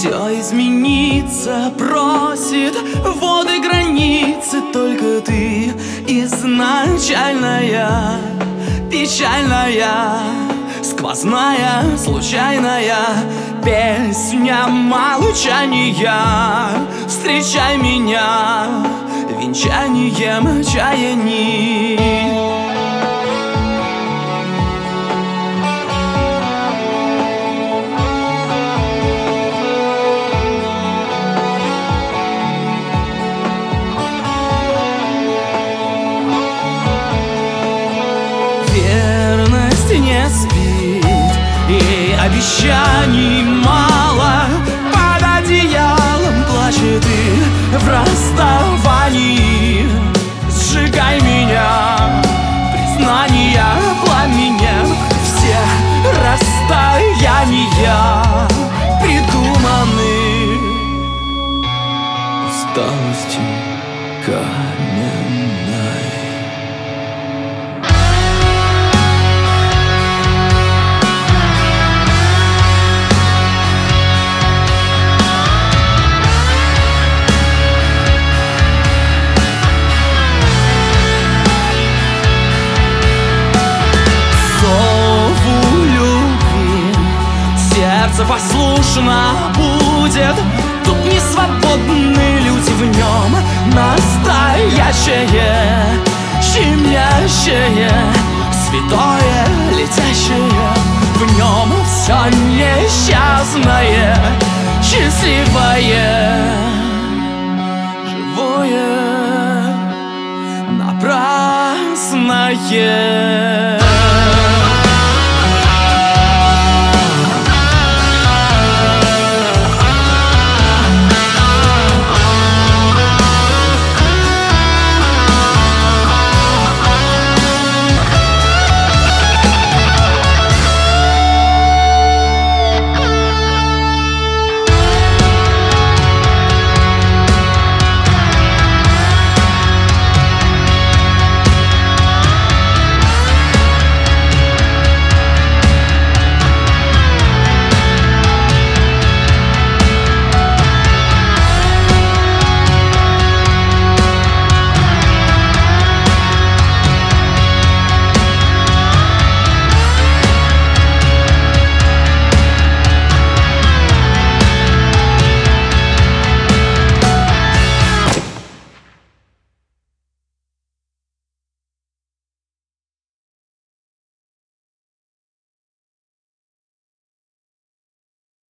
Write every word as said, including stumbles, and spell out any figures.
Все измениться просит, воды границы, только ты изначальная, печальная, сквозная, случайная песня молчания. Встречай меня венчанием чаяний. Верность не спит, ей обещаний мало. Под одеялом плачет и в расставании. Сжигай меня, признания пламенем. Все расстояния придуманы усталостью каменной. Сердце послушно будет. Тут не свободны люди, в нем настоящее, щемящее, святое, летящее. В нем все несчастное, счастливое, живое, напрасное.